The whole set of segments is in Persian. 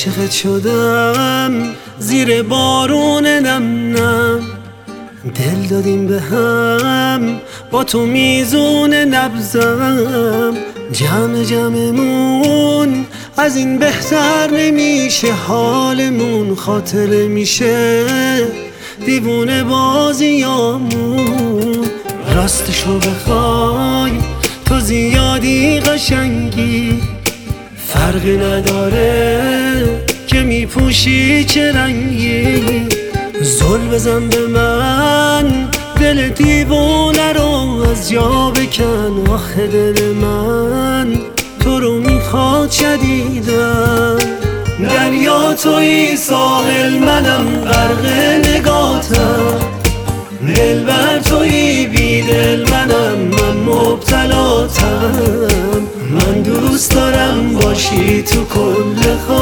عاشقت شدم زیر بارون نم نم، دل دادیم به هم با تو میزون نبزم. جمع جمعمون از این بهتر نمیشه، حالمون خاطر میشه دیوونه بازیامون. راستشو بخوای تو زیادی قشنگی، فرقی نداره که میپوشی چه رنگی. زل بزن به من دل دیوونه رو از جا بکن، آخه دل من تو رو میخواد شدیدن. دریا توی ساحل منم غرق نگاتم، دلبر توی بیدل منم من مبتلاتم. من دوست دارم باشی تو کل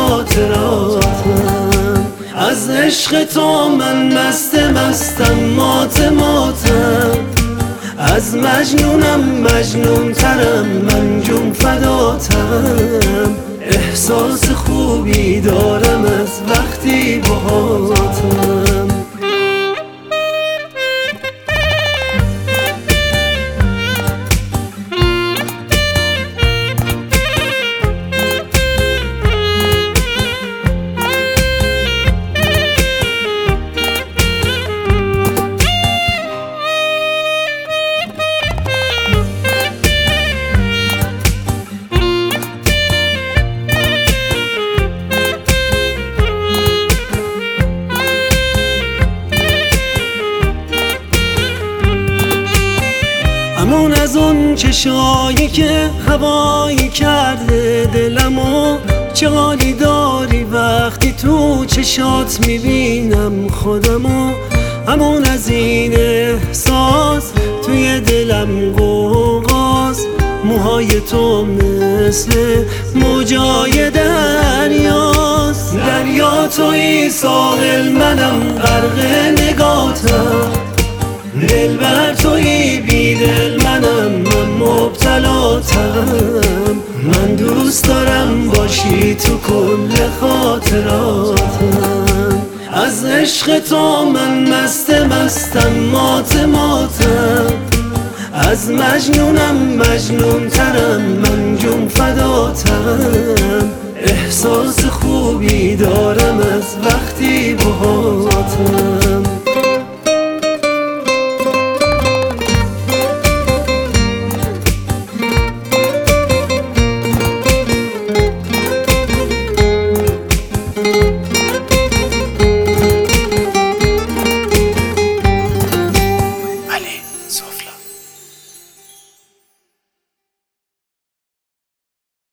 خاطراتم، از عشق تو من مستم ماتم. از مجنونم مجنون ترم من جون فداتم. احساس خوبی دارم از وقتی باهاتم. همون از اون چشایی که هوایی کرده دلمو، چه حالی داری وقتی تو چشات میبینم خودمو. همون از این احساس توی دلم قوقاست، موهای تو مثل موجای دریاست. دریا توی ساحل منم غرق نگاتم، دلبر توی بیدل منم من مبتلاتم. من دوست دارم باشی تو کل خاطراتم، از عشق تو من مستم ماتم. از مجنونم مجنون ترم من جون فداتم. احساس خوبی دارم از وقتی باهاتم.